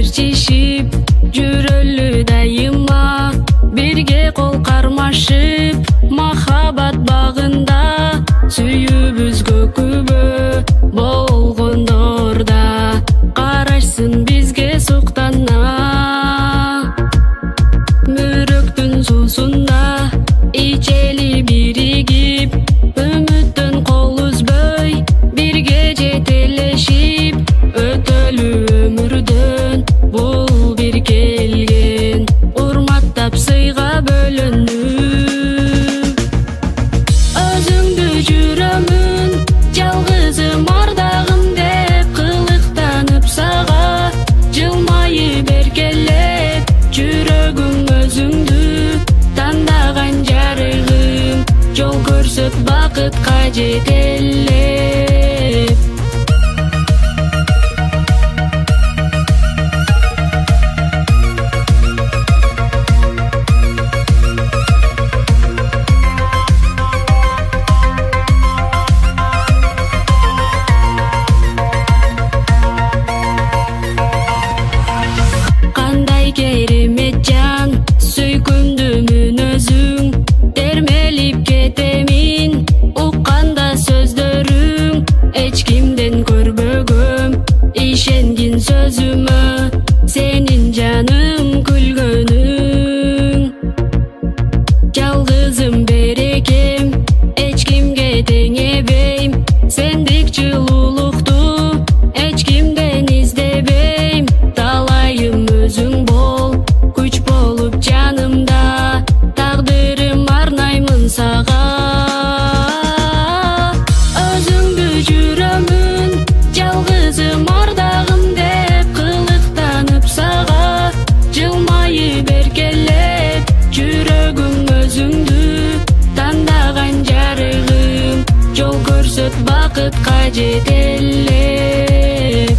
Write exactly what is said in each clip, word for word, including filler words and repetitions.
ээрчишип жүрөлү дайыма, бирге кол кармашып махабат багында, сүйүүбүз көкүбө болгондорда карашсын бизге суктана. Мөрөктүн суусунда ичели биригип, үмүттөн кол үзбөй бирге жетелешип, өтөлү өмүрдөн бул бир келген, урматтап сыйга бөлөнүп. Өзүңдү жүрөмүн жалгызым ардагым деп кылыктанып сага, жылмайып эркелеп жүрөгүм өзүңдү тандаган жарыгым, жол көрсөт бакытка жетелеп. Кандай керемет жан, сүйкүмдүү мүнөзүң, термелип кетемин укканда сөздөрүң, эч кимден көрбөгөм ишенгин сөзүмө, сенин жаның күлгөнүң. Жалгызым берекем, эч кимге теңебейм, сендик жылуулукту эч кимден издебейм. Талайым өзүң бол, күч болуп жанымда, тагдырым арнаймын сага. Өзүңдү жүрөмүн жалгызым ардагым деп кылыктанып сага, жылмайып эркелеп жүрөгүм өзүңдү тандаган жарыгым, жол көрсөт бакытка жетелеп.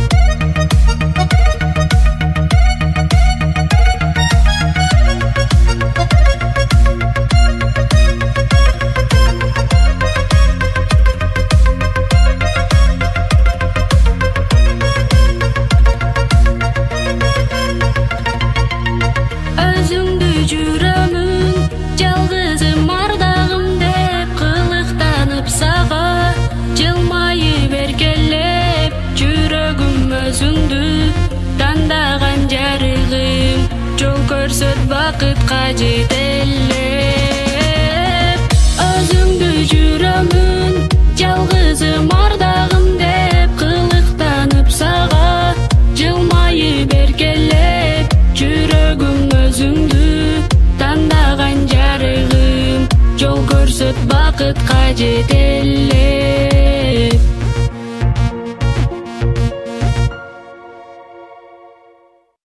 Өзүңдү жүрөмүн жалгызым ардагым деп кылыктанып сага, жылмайып эркелеп жүрөгүм өзүңдү тандаган жарыгым, жол көрсөт бакытка жетелеп. Өзүңдү жүрөмүн жалгызым ардагым деп кылыктанып сага, жылмайып эркелеп жүрөгүм өзүңдү тандаган жарыгым, жол көрсөт бакытка жетелеп.